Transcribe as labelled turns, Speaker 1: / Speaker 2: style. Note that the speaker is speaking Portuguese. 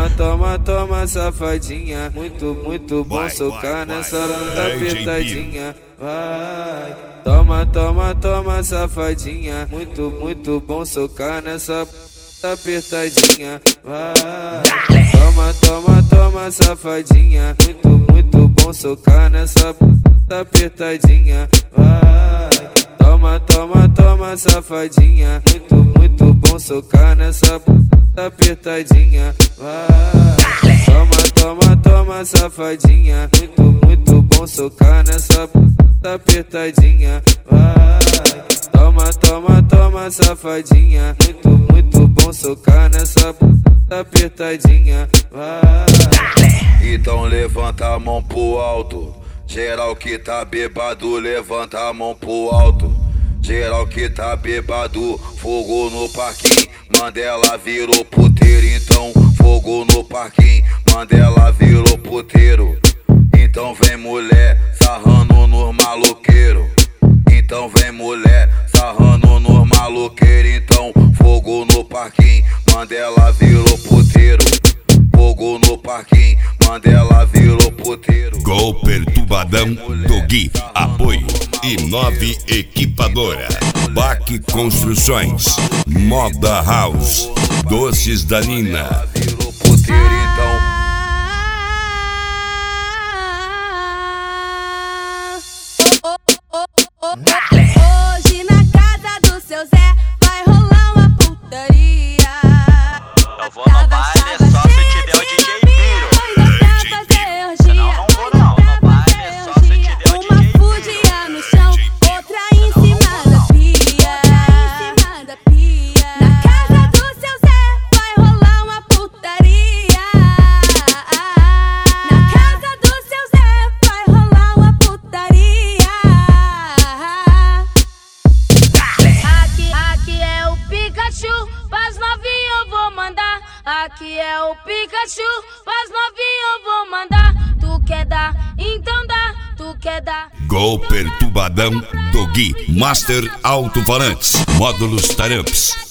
Speaker 1: Toma, toma, toma, safadinha. Muito bom socar nessa bunda apertadinha. Vai. Toma, toma, toma, safadinha. Muito bom socar nessa bunda apertadinha. Vai. Toma, toma, toma, safadinha. Muito bom socar nessa bunda apertadinha. Vai. Toma, toma, toma, safadinha. Muito bom socar nessa bunda apertadinha. Vai. Toma, toma, toma, safadinha. Muito bom socar nessa bunda apertadinha. Vai. Toma, toma, toma, safadinha. Muito bom socar nessa bunda apertadinha. Vai.
Speaker 2: Então levanta a mão pro alto. Geral que tá bêbado, levanta a mão pro alto. Geral que tá bêbado, fogo no parquinho. Mandela virou puteiro, então fogo no parquinho. Mandela virou puteiro. Então vem mulher sarrando nos maloqueiro. Então vem mulher sarrando nos maloqueiro. Então fogo no parquinho. Mandela virou puteiro. Fogo no parquinho. Mandela virou puteiro.
Speaker 3: Gol Perturbadão do Gui. Apoio I9 Equipadora, Baque Construções, Moda House, Doces da Nina.
Speaker 2: Virou puteiro, então.
Speaker 4: Hoje na casa do seu Zé vai rolar uma putaria.
Speaker 5: Eu vou no baile só se tiver o DJ Piro. Senão não vou não. No baile só se tiver o DJ
Speaker 4: Uma fudia no chão, outra em cima da pia. Na casa do seu Zé vai rolar uma putaria. Na casa do seu Zé vai rolar uma putaria. Aqui é o Pikachu, pras novinhas eu vou mandar. Aqui é o Pikachu, pras novinhas eu vou mandar. Tu quer dar, então dá, tu quer dar.
Speaker 3: Gol Perturbadão do Gui. Master Alto-Falantes, Módulos Taramps,